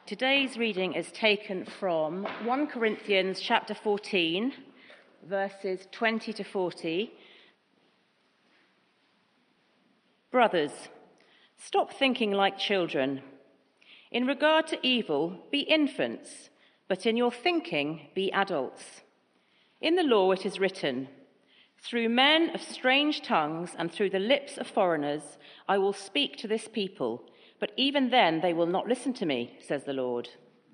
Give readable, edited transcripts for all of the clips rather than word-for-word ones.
Today's reading is taken from 1 Corinthians chapter 14, verses 20 to 40. Brothers, stop thinking like children. In regard to evil, be infants, but in your thinking, be adults. In the law it is written, "Through men of strange tongues and through the lips of foreigners, I will speak to this people, but even then they will not listen to me, says the Lord."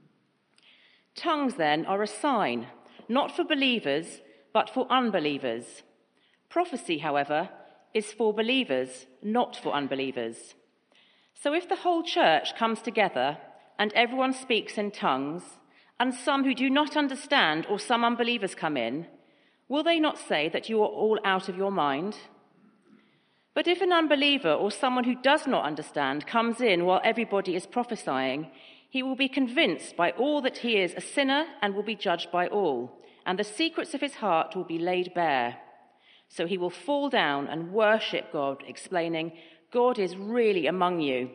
Tongues then are a sign, not for believers, but for unbelievers. Prophecy, however, is for believers, not for unbelievers. So if the whole church comes together and everyone speaks in tongues, and some who do not understand or some unbelievers come in, will they not say that you are all out of your mind? But if an unbeliever or someone who does not understand comes in while everybody is prophesying, he will be convinced by all that he is a sinner and will be judged by all, and the secrets of his heart will be laid bare. So he will fall down and worship God, explaining, "God is really among you."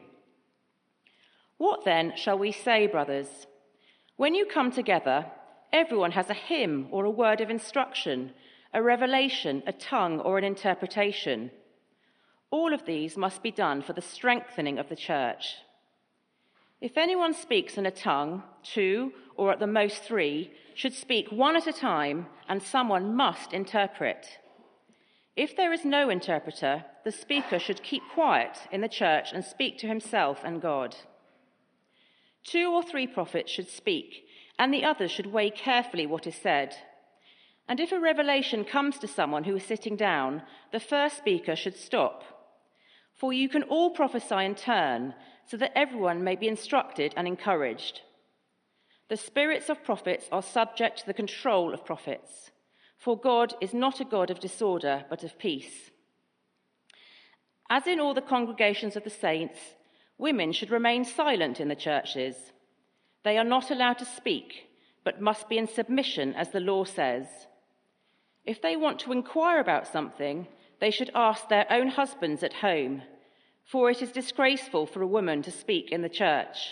What then shall we say, brothers? When you come together, everyone has a hymn or a word of instruction, a revelation, a tongue, or an interpretation. All of these must be done for the strengthening of the church. If anyone speaks in a tongue, 2 or at the most 3 should speak one at a time, and someone must interpret. If there is no interpreter, the speaker should keep quiet in the church and speak to himself and God. 2 or 3 prophets should speak, and the others should weigh carefully what is said. And if a revelation comes to someone who is sitting down, the first speaker should stop. For you can all prophesy in turn, so that everyone may be instructed and encouraged. The spirits of prophets are subject to the control of prophets, for God is not a God of disorder, but of peace. As in all the congregations of the saints, women should remain silent in the churches. They are not allowed to speak, but must be in submission, as the law says. If they want to inquire about something, they should ask their own husbands at home, for it is disgraceful for a woman to speak in the church.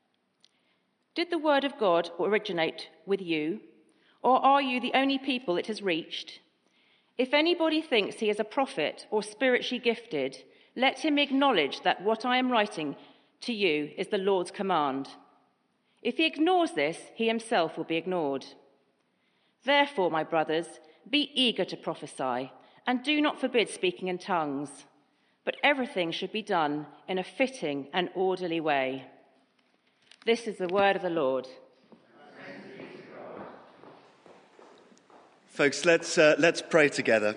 Did the word of God originate with you, or are you the only people it has reached? If anybody thinks he is a prophet or spiritually gifted, let him acknowledge that what I am writing to you is the Lord's command. If he ignores this, he himself will be ignored. Therefore, my brothers, be eager to prophesy, and do not forbid speaking in tongues, but everything should be done in a fitting and orderly way. This is the word of the Lord. Folks, let's pray together.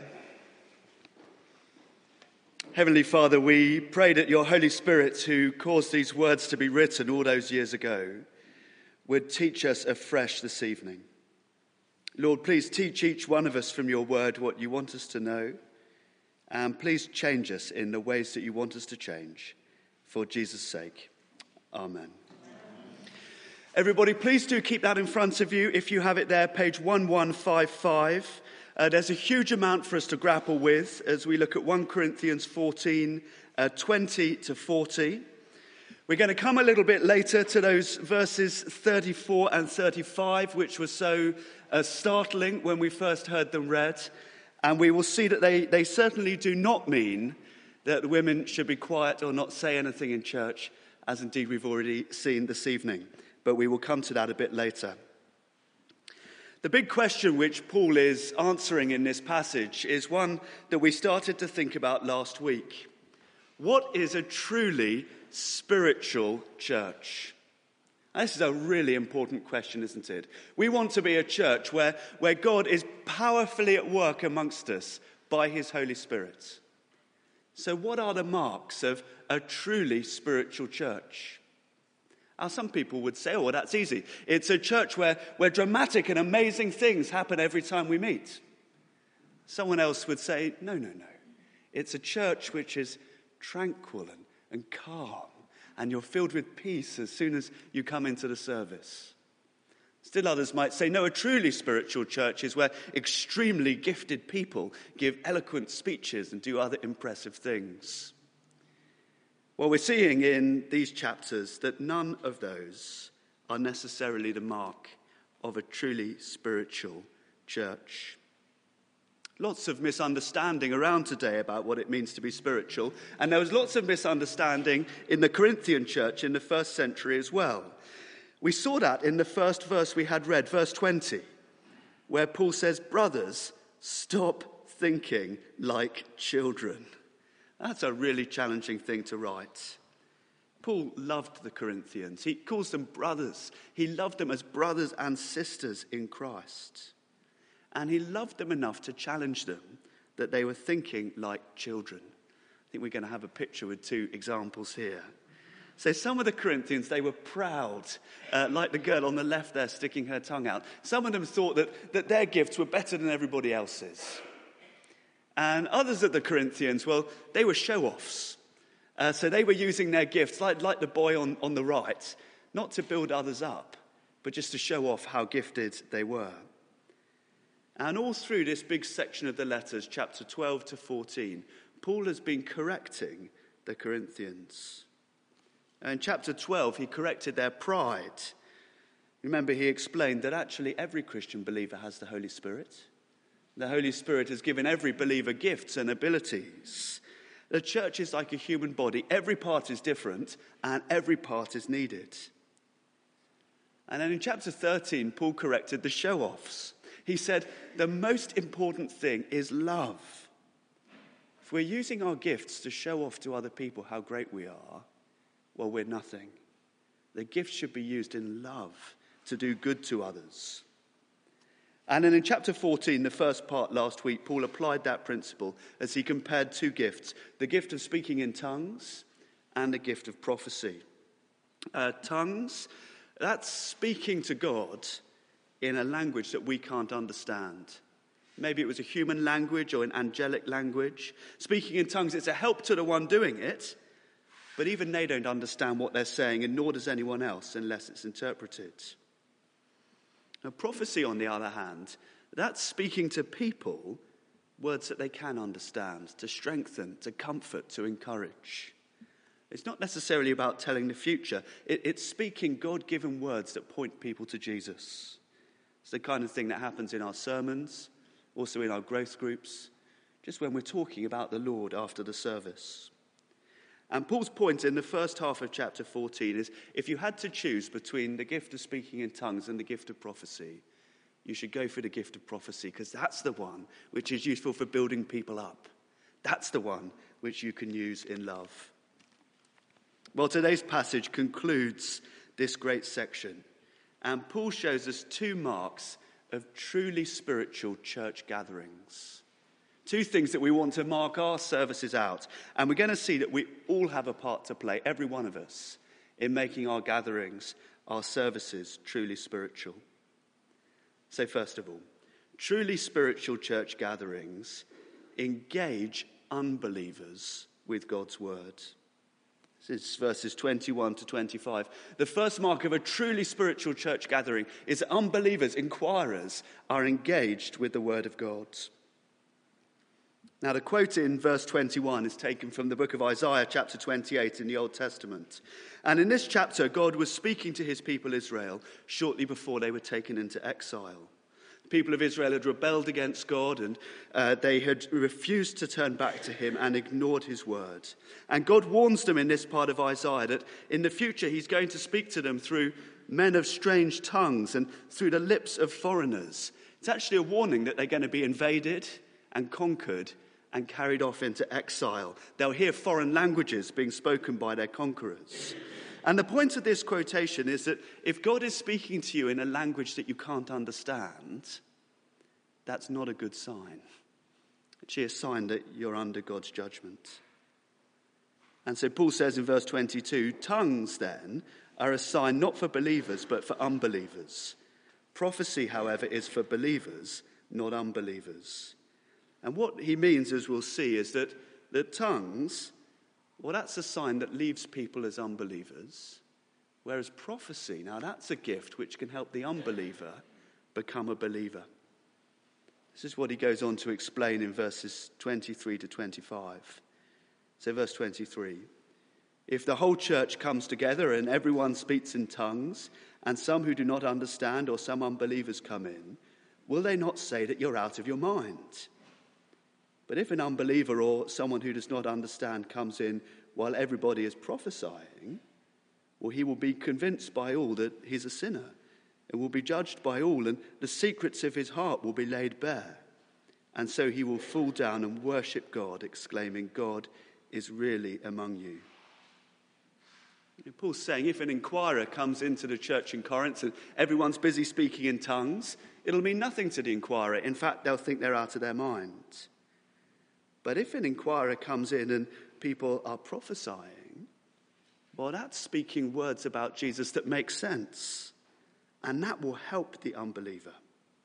Heavenly Father, we pray that your Holy Spirit, who caused these words to be written all those years ago, would teach us afresh this evening. Lord, please teach each one of us from your word what you want us to know, and please change us in the ways that you want us to change. For Jesus' sake. Amen. Everybody, please do keep that in front of you. If you have it there, page 1155. There's a huge amount for us to grapple with as we look at 1 Corinthians 14, 20 to 40. We're going to come a little bit later to those verses 34 and 35, which were so startling when we first heard them read. And we will see that they certainly do not mean that women should be quiet or not say anything in church, as indeed we've already seen this evening. But we will come to that a bit later. The big question which Paul is answering in this passage is one that we started to think about last week. What is a truly spiritual church? This is a really important question, isn't it? We want to be a church where God is powerfully at work amongst us by his Holy Spirit. So what are the marks of a truly spiritual church? Now, some people would say, oh, well, that's easy. It's a church where dramatic and amazing things happen every time we meet. Someone else would say, no. It's a church which is tranquil and calm, and you're filled with peace as soon as you come into the service. Still others might say, no, a truly spiritual church is where extremely gifted people give eloquent speeches and do other impressive things. Well, we're seeing in these chapters that none of those are necessarily the mark of a truly spiritual church. Lots of misunderstanding around today about what it means to be spiritual, and there was lots of misunderstanding in the Corinthian church in the first century as well. We saw that in the first verse we had read, verse 20, where Paul says, "Brothers, stop thinking like children." That's a really challenging thing to write. Paul loved the Corinthians. He calls them brothers. He loved them as brothers and sisters in Christ. And he loved them enough to challenge them that they were thinking like children. I think we're going to have a picture with two examples here. So some of the Corinthians, they were proud, like the girl on the left there sticking her tongue out. Some of them thought that their gifts were better than everybody else's. And others of the Corinthians, well, they were show-offs. So they were using their gifts, like the boy on the right, not to build others up, but just to show off how gifted they were. And all through this big section of the letters, chapter 12 to 14, Paul has been correcting the Corinthians. In chapter 12, he corrected their pride. Remember, he explained that actually every Christian believer has the Holy Spirit. The Holy Spirit has given every believer gifts and abilities. The church is like a human body. Every part is different, and every part is needed. And then in chapter 13, Paul corrected the show-offs. He said, the most important thing is love. If we're using our gifts to show off to other people how great we are, well, we're nothing. The gifts should be used in love to do good to others. And then in chapter 14, the first part last week, Paul applied that principle as he compared two gifts, the gift of speaking in tongues and the gift of prophecy. Tongues, that's speaking to God in a language that we can't understand. Maybe it was a human language or an angelic language. Speaking in tongues, it's a help to the one doing it, but even they don't understand what they're saying, and nor does anyone else unless it's interpreted. Now, prophecy, on the other hand, that's speaking to people words that they can understand, to strengthen, to comfort, to encourage. It's not necessarily about telling the future. It's speaking God-given words that point people to Jesus. It's the kind of thing that happens in our sermons, also in our growth groups, just when we're talking about the Lord after the service. And Paul's point in the first half of chapter 14 is, if you had to choose between the gift of speaking in tongues and the gift of prophecy, you should go for the gift of prophecy, because that's the one which is useful for building people up. That's the one which you can use in love. Well, today's passage concludes this great section. And Paul shows us two marks of truly spiritual church gatherings. Two things that we want to mark our services out. And we're going to see that we all have a part to play, every one of us, in making our gatherings, our services, truly spiritual. So first of all, truly spiritual church gatherings engage unbelievers with God's word. This is verses 21 to 25. The first mark of a truly spiritual church gathering is that unbelievers, inquirers, are engaged with the word of God. Now, the quote in verse 21 is taken from the book of Isaiah, chapter 28 in the Old Testament. And in this chapter, God was speaking to his people Israel shortly before they were taken into exile. The people of Israel had rebelled against God, and they had refused to turn back to him and ignored his word. And God warns them in this part of Isaiah that in the future he's going to speak to them through men of strange tongues and through the lips of foreigners. It's actually a warning that they're going to be invaded and conquered and carried off into exile. They'll hear foreign languages being spoken by their conquerors. And the point of this quotation is that if God is speaking to you in a language that you can't understand, that's not a good sign. It's a sign that you're under God's judgment. And so Paul says in verse 22, tongues then are a sign not for believers but for unbelievers. Prophecy, however, is for believers, not unbelievers. And what he means, as we'll see, is that the tongues, well, that's a sign that leaves people as unbelievers. Whereas prophecy, now that's a gift which can help the unbeliever become a believer. This is what he goes on to explain in verses 23 to 25. So verse 23, If the whole church comes together and everyone speaks in tongues, and some who do not understand or some unbelievers come in, will they not say that you're out of your mind? But if an unbeliever or someone who does not understand comes in while everybody is prophesying, well, he will be convinced by all that he's a sinner and will be judged by all, and the secrets of his heart will be laid bare. And so he will fall down and worship God, exclaiming, God is really among you. Paul's saying if an inquirer comes into the church in Corinth and everyone's busy speaking in tongues, it'll mean nothing to the inquirer. In fact, they'll think they're out of their mind. But if an inquirer comes in and people are prophesying, well, that's speaking words about Jesus that make sense, and that will help the unbeliever.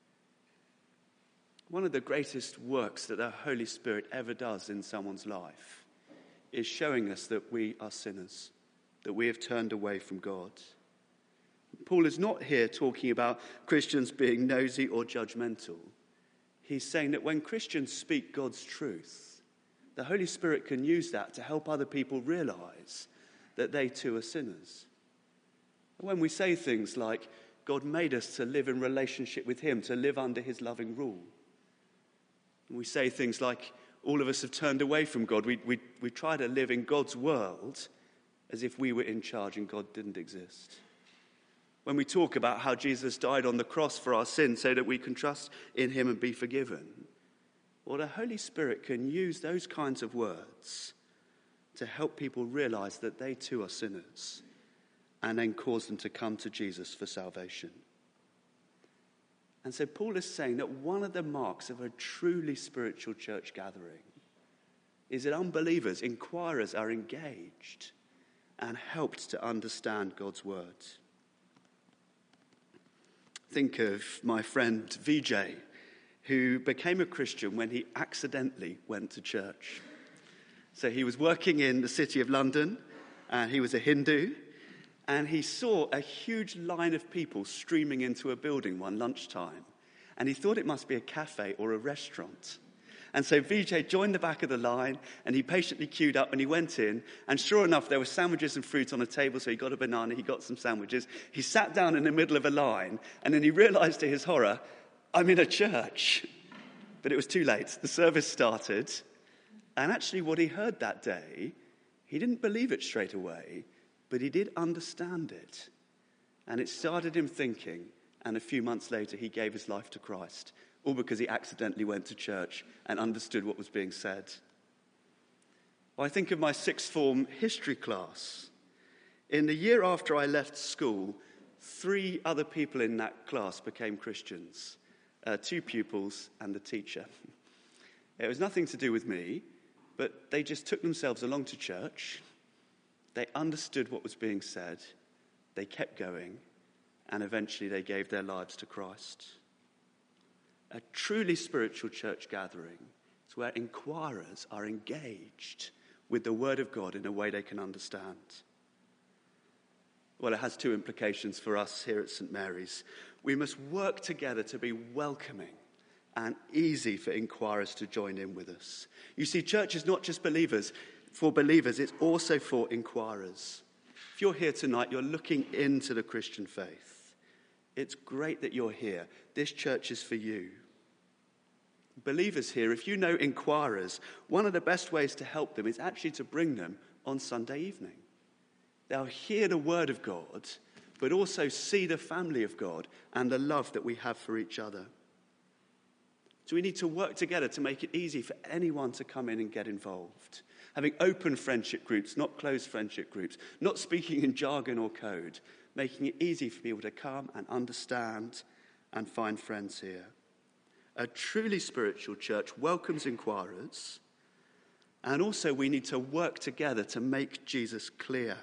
One of the greatest works that the Holy Spirit ever does in someone's life is showing us that we are sinners, that we have turned away from God. Paul is not here talking about Christians being nosy or judgmental. He's saying that when Christians speak God's truth, the Holy Spirit can use that to help other people realize that they too are sinners. When we say things like, God made us to live in relationship with him, to live under his loving rule. And we say things like, all of us have turned away from God. We try to live in God's world as if we were in charge and God didn't exist. When we talk about how Jesus died on the cross for our sins so that we can trust in him and be forgiven, well, the Holy Spirit can use those kinds of words to help people realize that they too are sinners and then cause them to come to Jesus for salvation. And so Paul is saying that one of the marks of a truly spiritual church gathering is that unbelievers, inquirers, are engaged and helped to understand God's word. Think of my friend Vijay, who became a Christian when he accidentally went to church. So he was working in the city of London, and he was a Hindu, and he saw a huge line of people streaming into a building one lunchtime, and he thought it must be a cafe or a restaurant. And so Vijay joined the back of the line, and he patiently queued up, and he went in, and sure enough, there were sandwiches and fruit on a table, so he got a banana, he got some sandwiches. He sat down in the middle of a line, and then he realized to his horror, I'm in a church. But it was too late. The service started, and actually what he heard that day, he didn't believe it straight away, but he did understand it. And it started him thinking, and a few months later he gave his life to Christ, all because he accidentally went to church and understood what was being said. Well, I think of my sixth form history class. In the year after I left school, 3 other people in that class became Christians. 2 pupils and the teacher. It was nothing to do with me, but they just took themselves along to church. They understood what was being said. They kept going, and eventually they gave their lives to Christ. A truly spiritual church gathering is where inquirers are engaged with the word of God in a way they can understand. Well, it has 2 implications for us here at St. Mary's. We must work together to be welcoming and easy for inquirers to join in with us. You see, church is not just for believers, it's also for inquirers. If you're here tonight, you're looking into the Christian faith. It's great that you're here. This church is for you. Believers here, if you know inquirers, one of the best ways to help them is actually to bring them on Sunday evening. They'll hear the word of God, but also see the family of God and the love that we have for each other. So we need to work together to make it easy for anyone to come in and get involved. Having open friendship groups, not closed friendship groups, not speaking in jargon or code, making it easy for people to come and understand and find friends here. A truly spiritual church welcomes inquirers, and also we need to work together to make Jesus clear.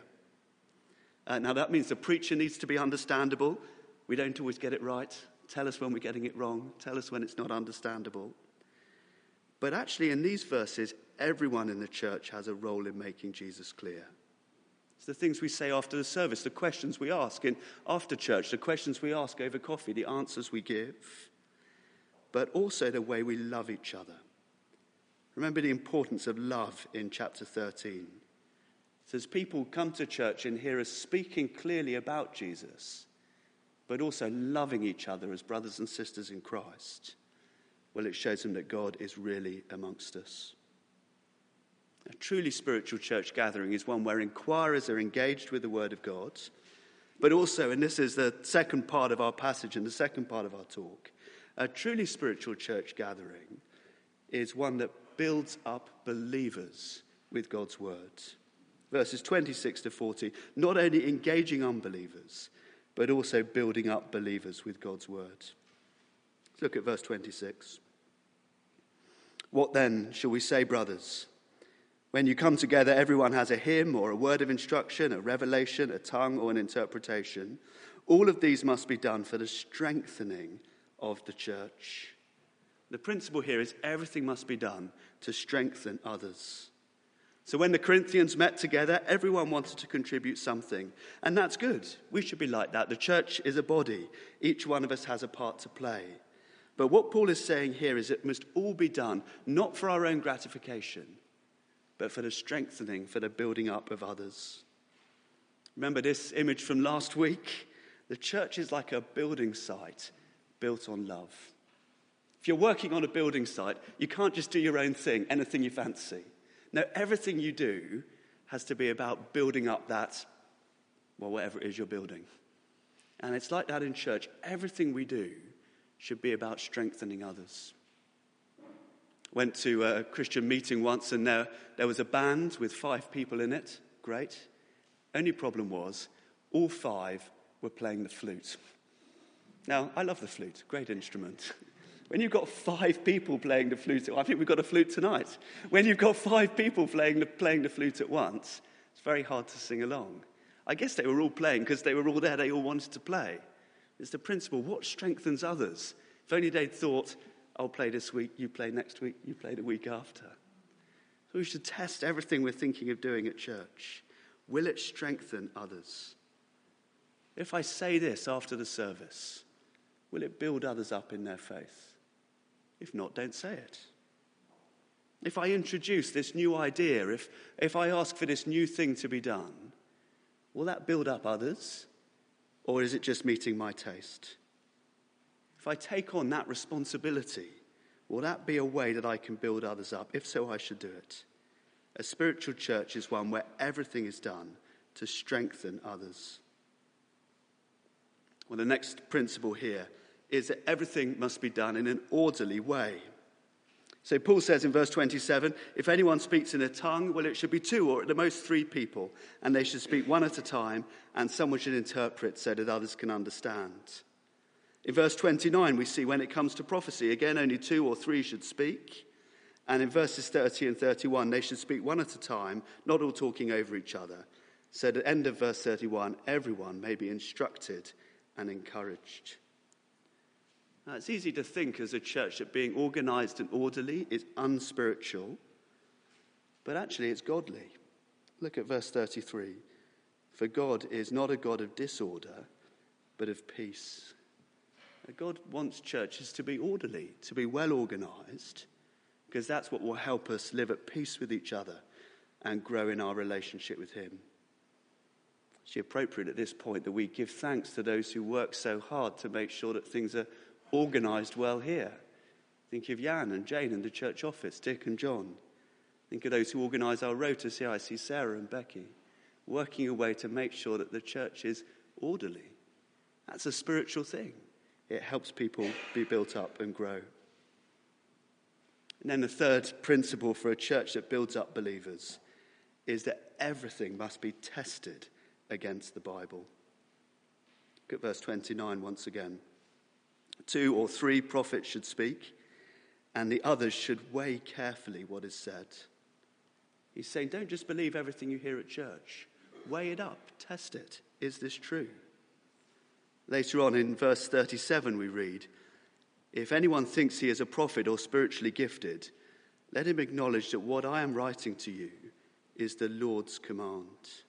Now that means the preacher needs to be understandable. We don't always get it right. Tell us when we're getting it wrong. Tell us when it's not understandable. But actually in these verses, everyone in the church has a role in making Jesus clear. It's the things we say after the service, the questions we ask in after church, the questions we ask over coffee, the answers we give, but also the way we love each other. Remember the importance of love in chapter 13. So as people come to church and hear us speaking clearly about Jesus, but also loving each other as brothers and sisters in Christ, well, it shows them that God is really amongst us. A truly spiritual church gathering is one where inquirers are engaged with the Word of God, but also, and this is the second part of our passage and the second part of our talk, a truly spiritual church gathering is one that builds up believers with God's Word. Verses 26 to 40, not only engaging unbelievers, but also building up believers with God's Word. Let's look at verse 26. What then shall we say, brothers? When you come together, everyone has a hymn or a word of instruction, a revelation, a tongue or an interpretation. All of these must be done for the strengthening of the church. The principle here is everything must be done to strengthen others. So when the Corinthians met together, everyone wanted to contribute something. And that's good. We should be like that. The church is a body. Each one of us has a part to play. But what Paul is saying here is it must all be done, not for our own gratification, but for the strengthening, for the building up of others. Remember this image from last week? The church is like a building site built on love. If you're working on a building site, you can't just do your own thing, anything you fancy. No, everything you do has to be about building up that, well, whatever it is you're building. And it's like that in church. Everything we do should be about strengthening others. Went to a Christian meeting once and there was a band with 5 people in it. Great. Only problem was all 5 were playing the flute. Now, I love the flute. Great instrument. When you've got 5 people playing the flute, I think we've got a flute tonight. When you've got 5 people playing the flute at once, it's very hard to sing along. I guess they were all playing because they were all there. They all wanted to play. It's the principle. What strengthens others? If only they'd thought, I'll play this week, you play next week, you play the week after. So we should test everything we're thinking of doing at church. Will it strengthen others? If I say this after the service, will it build others up in their faith? If not, don't say it. If I introduce this new idea, if I ask for this new thing to be done, will that build up others? Or is it just meeting my taste? If I take on that responsibility, will that be a way that I can build others up? If so, I should do it. A spiritual church is one where everything is done to strengthen others. Well, the next principle here is that everything must be done in an orderly way. So Paul says in verse 27, if anyone speaks in a tongue, well, it should be 2 or at the most 3 people, and they should speak one at a time, and someone should interpret so that others can understand. In verse 29, we see when it comes to prophecy, again, only 2 or 3 should speak. And in verses 30 and 31, they should speak one at a time, not all talking over each other. So at the end of verse 31, everyone may be instructed and encouraged. Now, it's easy to think as a church that being organised and orderly is unspiritual, but actually it's godly. Look at verse 33. For God is not a God of disorder, but of peace. God wants churches to be orderly, to be well organised, because that's what will help us live at peace with each other and grow in our relationship with him. It's appropriate at this point that we give thanks to those who work so hard to make sure that things are organised well here. Think of Jan and Jane in the church office, Dick and John. Think of those who organise our rotas here. I see Sarah and Becky working away to make sure that the church is orderly. That's a spiritual thing. It helps people be built up and grow. And then the third principle for a church that builds up believers is that everything must be tested against the Bible. Look at verse 29 once again. 2 or 3 prophets should speak, and the others should weigh carefully what is said. He's saying, don't just believe everything you hear at church. Weigh it up, test it. Is this true? Later on in verse 37 we read, if anyone thinks he is a prophet or spiritually gifted, let him acknowledge that what I am writing to you is the Lord's command.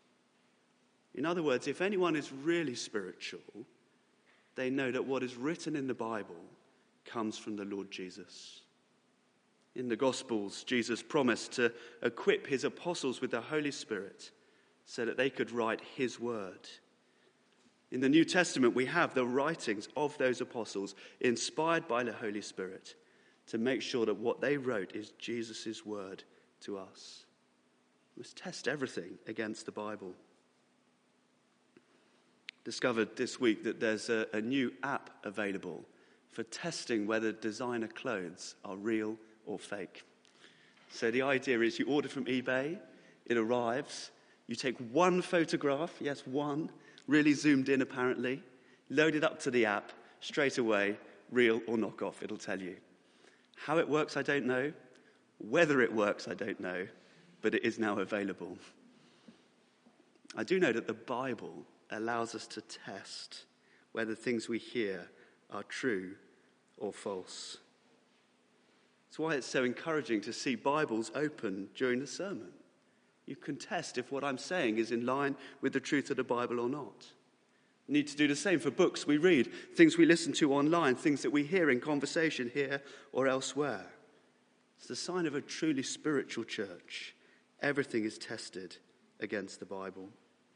In other words, if anyone is really spiritual, they know that what is written in the Bible comes from the Lord Jesus. In the Gospels, Jesus promised to equip his apostles with the Holy Spirit so that they could write his word. In the New Testament, we have the writings of those apostles inspired by the Holy Spirit to make sure that what they wrote is Jesus' word to us. We must test everything against the Bible. Discovered this week that there's a new app available for testing whether designer clothes are real or fake. So the idea is you order from eBay, it arrives, you take one photograph, yes, one, really zoomed in apparently, load it up to the app, straight away, real or knockoff, it'll tell you. How it works, I don't know. Whether it works, I don't know, but it is now available. I do know that the Bible allows us to test whether things we hear are true or false. That's why it's so encouraging to see Bibles open during the sermon. You can test if what I'm saying is in line with the truth of the Bible or not. We need to do the same for books we read, things we listen to online, things that we hear in conversation here or elsewhere. It's the sign of a truly spiritual church. Everything is tested against the Bible.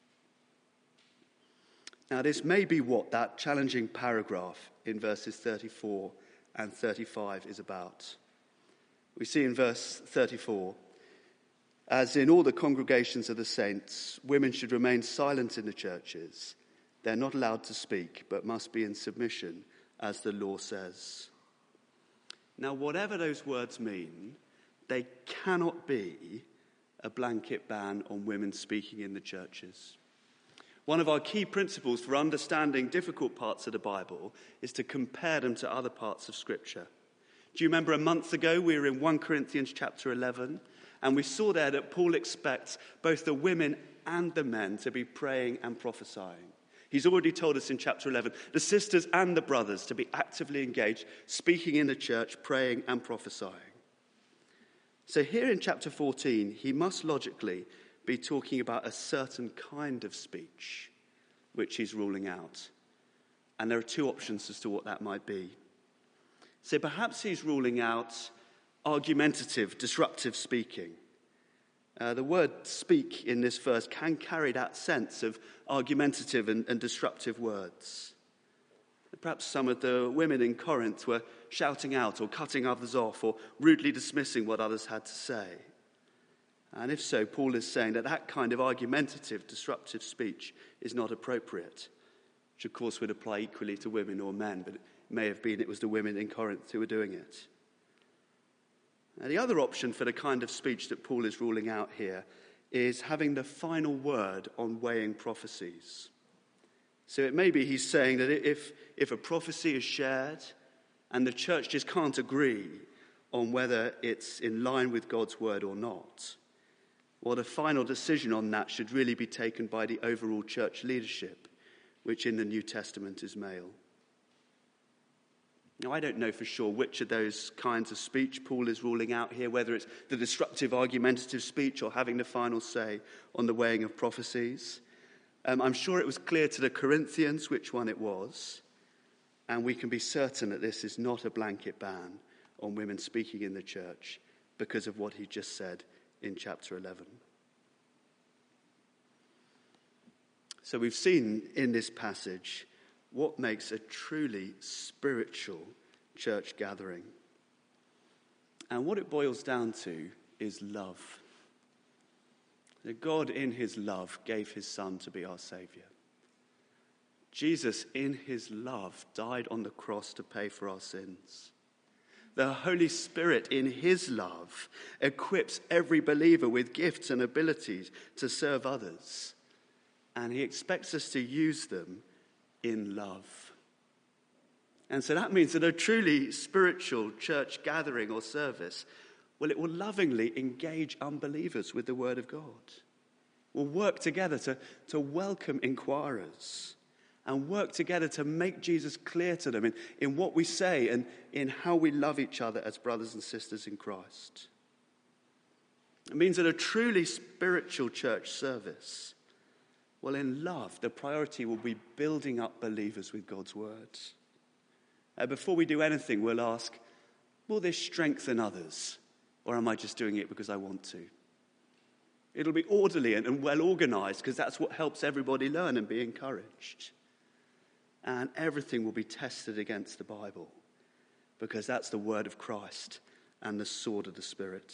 Now, this may be what that challenging paragraph in verses 34 and 35 is about. We see in verse 34, as in all the congregations of the saints, women should remain silent in the churches. They're not allowed to speak, but must be in submission, as the law says. Now, whatever those words mean, they cannot be a blanket ban on women speaking in the churches. One of our key principles for understanding difficult parts of the Bible is to compare them to other parts of Scripture. Do you remember a month ago we were in 1 Corinthians chapter 11, and we saw there that Paul expects both the women and the men to be praying and prophesying. He's already told us in chapter 11, the sisters and the brothers to be actively engaged, speaking in the church, praying and prophesying. So here in chapter 14, he must logically be talking about a certain kind of speech, which he's ruling out. And there are two options as to what that might be. So perhaps he's ruling out argumentative, disruptive speaking. The word speak in this verse can carry that sense of argumentative and disruptive words. Perhaps some of the women in Corinth were shouting out or cutting others off or rudely dismissing what others had to say. And if so, Paul is saying that that kind of argumentative, disruptive speech is not appropriate, which of course would apply equally to women or men, but it may have been it was the women in Corinth who were doing it. Now, the other option for the kind of speech that Paul is ruling out here is having the final word on weighing prophecies. So it may be he's saying that if a prophecy is shared and the church just can't agree on whether it's in line with God's word or not, well, the final decision on that should really be taken by the overall church leadership, which in the New Testament is male. Now, I don't know for sure which of those kinds of speech Paul is ruling out here, whether it's the disruptive, argumentative speech or having the final say on the weighing of prophecies. I'm sure it was clear to the Corinthians which one it was, and we can be certain that this is not a blanket ban on women speaking in the church because of what he just said in chapter 11. So we've seen in this passage what makes a truly spiritual church gathering. And what it boils down to is love. That God in his love gave his Son to be our Saviour. Jesus in his love died on the cross to pay for our sins. The Holy Spirit in his love equips every believer with gifts and abilities to serve others. And he expects us to use them in love. And so that means that a truly spiritual church gathering or service, well, it will lovingly engage unbelievers with the word of God. We'll work together to welcome inquirers and work together to make Jesus clear to them in what we say and in how we love each other as brothers and sisters in Christ. It means that a truly spiritual church service, well, in love, the priority will be building up believers with God's word. Before we do anything, we'll ask, will this strengthen others? Or am I just doing it because I want to? It'll be orderly and well organized, because that's what helps everybody learn and be encouraged. And everything will be tested against the Bible, because that's the word of Christ and the sword of the Spirit.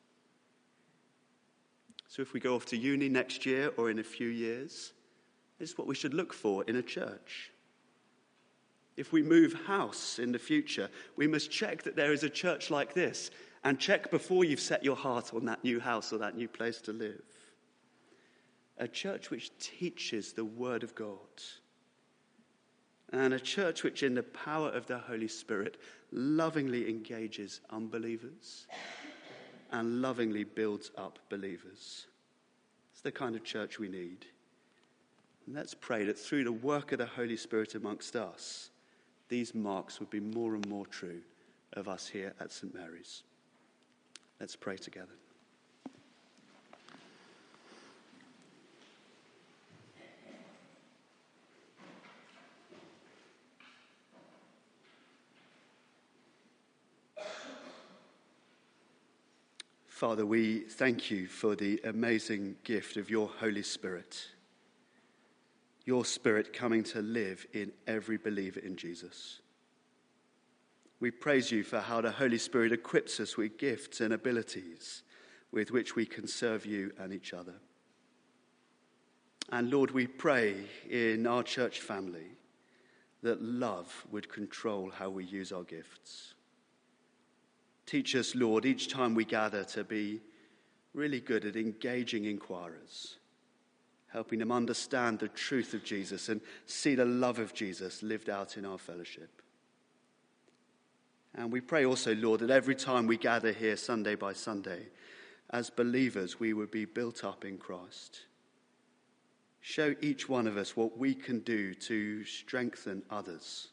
So if we go off to uni next year or in a few years, this is what we should look for in a church. If we move house in the future, we must check that there is a church like this, and check before you've set your heart on that new house or that new place to live. A church which teaches the word of God. And a church which, in the power of the Holy Spirit, lovingly engages unbelievers and lovingly builds up believers. It's the kind of church we need. And let's pray that through the work of the Holy Spirit amongst us, these marks would be more and more true of us here at St. Mary's. Let's pray together. Father, we thank you for the amazing gift of your Holy Spirit. Your Spirit coming to live in every believer in Jesus. We praise you for how the Holy Spirit equips us with gifts and abilities with which we can serve you and each other. And Lord, we pray in our church family that love would control how we use our gifts. Teach us, Lord, each time we gather to be really good at engaging inquirers, helping them understand the truth of Jesus and see the love of Jesus lived out in our fellowship. And we pray also, Lord, that every time we gather here Sunday by Sunday, as believers, we would be built up in Christ. Show each one of us what we can do to strengthen others.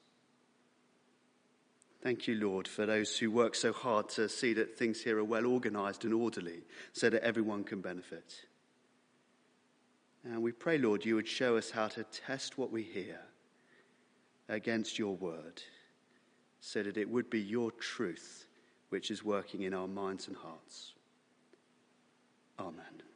Thank you, Lord, for those who work so hard to see that things here are well organized and orderly so that everyone can benefit. And we pray, Lord, you would show us how to test what we hear against your word, so that it would be your truth which is working in our minds and hearts. Amen.